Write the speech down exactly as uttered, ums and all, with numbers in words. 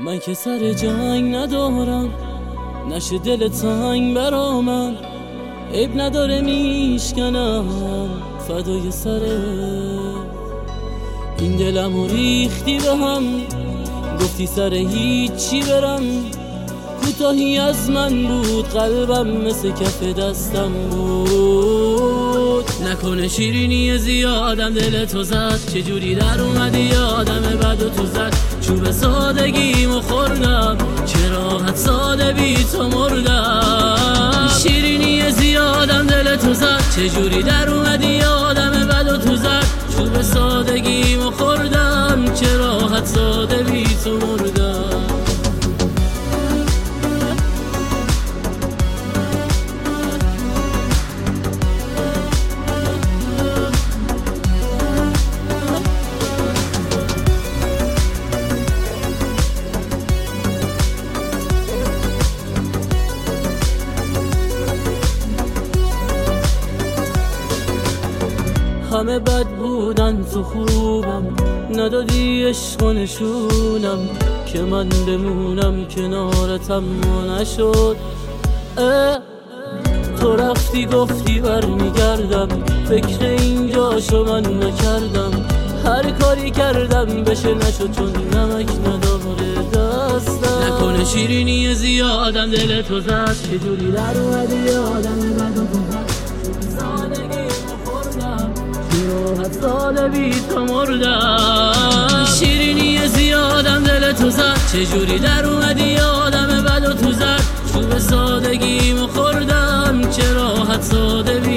من که سر جنگ ندارم، نشه دل تنگ برا من. عیب نداره میشکنم فدای سره. این دلمو ریختی به هم، گفتی سر هیچی برم. کوتاهی از من بود، قلبم مثل کف دستم بود. نکنه شیرینی زیادم دل تو زد، چجوری در اومدی یادم بد و تو زد. چوب سادگیمو خوردم، چه راحت ساده بی تو مردم. شیرینی زیادم دل تو زد، چجوری در اومدی یادم بد و تو زد. چوب سادگیمو خوردم، چه راحت ساده بی تو مردم. همه بد بودن تو خوبم، ندادی عشق و نشونم که من بمونم کنارتم و نشد. اه تو رفتی گفتی برمیگردم، فکر اینجاشو من نکردم. هر کاری کردم بشه نشد، چون نمک نداره دستم. نکنه شیرینی زیادم دل تو زد، چجوری در اومدی یادم بد و تو زد. راحت ساله بی تو مردم. شیرینی زیادم دل تو زد، چجوری در اومدی یادم بد و تو زد. چوب سادگیمو خوردم، چه راحت ساده بی